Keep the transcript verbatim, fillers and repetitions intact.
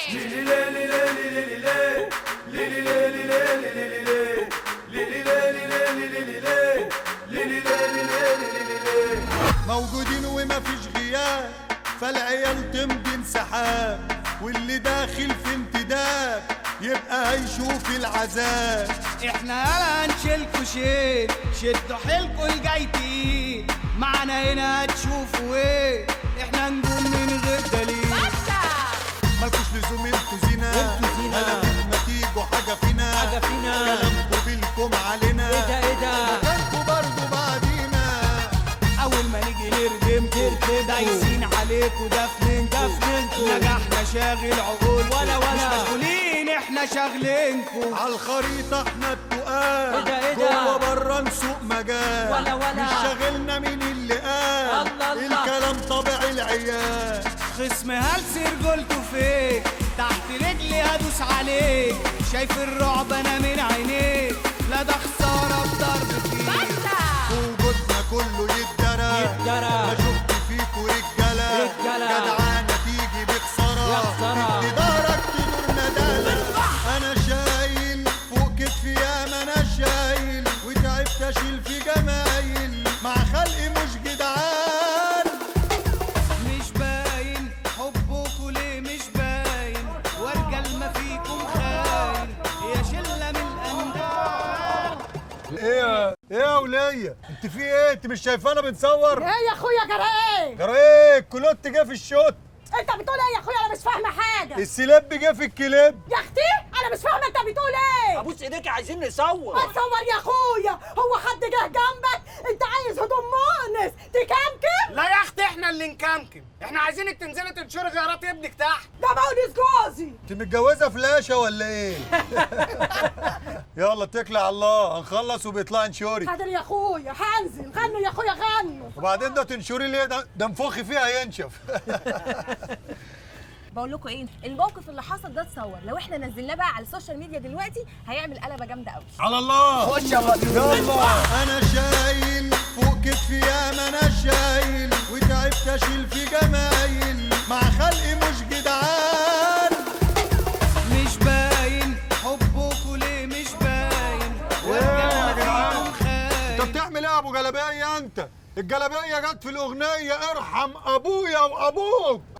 موجودين وما فيش غياب، فالعيال تمضي انسحاب، واللي داخل في انتداب يبقى هيشوف العذاب. احنا يالا هنشيلكوا شيل، شدوا حيلكوا الجايتين معانا هنا هتشوفوا ايه، احنا نجوم من غير دليل. مالكوش لزوم انتوا زينة، هلا ما تيجوا حاجة فينا، حاجة فينا كلامكوا بالكم علينا، ايه ده ايه ده مكانكوا برضو بعدينا. اول ما نيجي نردمكوا دايسين عليكوا دفننكوا دفننكوا، نجاحنا شاغل عقول ولا ولا مش مشغولين احنا شاغلينكوا. عالخريطة احنا التقال، ايه ده ايه ده جوه برا نسوق مجال، ولا ولا مش شاغلنا مين اللي قال، الله الله. الكلام طبع العيال. خصم هلس رجولته فيك، تحت رجلي هدوس عليك، شايف الرعب انا من عينيك، لا ده خساره بضرب فيك. وجودنا كله يتدرى، يتدرى. لا شفت فيكوا رجاله، رجالة. جدعانه تيجي بخساره، يا خسارة. تدي دارك تدور ندالة. انا شايل فوق كتفي ياما، انا شايل وتعبت اشيل في جمايل، مع خلقي مش جدعان. مش باين حبكوا ليه مش باين، وارجل ما فيكم خاين، يا شله من الاندال. ايه يا ايه يا وليه، انت في ايه؟ انت مش شايفانا بنصور؟ ايه يا اخويا جرى ايه؟ جرى ايه؟ الكلوت جه في الشوت، انت بتقول ايه يا اخويا؟ انا مش فاهمه حاجه. السلاب جه في الكليب. يا اختي انا مش فاهمه انت بتقول ايه؟ ابوس ايديك عايزين نصور. اتصور يا اخويا، هو حد جه جنبك؟ انت عايز هدوم مؤنس تكمكم؟ لا يا اختي احنا اللي نكمكم، احنا عايزينك تنزلي تنشري غيارات ابنك تحت. ده مؤنس جوزي. انت متجوزه فلاشه ولا ايه؟ يلا اتكلي على الله، هنخلص وبيطلع نشوري. حاضر يا اخويا هنزل، غنوا يا اخويا غنوا. وبعدين ده تنشوري ليه؟ ده ده نفخي فيها ينشف. بقول لكم ايه، الموقف اللي حصل ده اتصور، لو احنا نزلناه بقى على السوشيال ميديا دلوقتي هيعمل قلبه جامده قوي. على الله. خش يا فاطمه. يلا انا شايل فوق كتفي ياما، انا شايل وتعبت اشيل في جمايل، مع خلقي مش جدعان. مش باين حبكوا ليه مش باين، وارجل ما فيكم خاين. انت بتعمل ايه يا ابو جلابيه انت؟ الجلابيه جت في الاغنيه ارحم ابويا وابوك.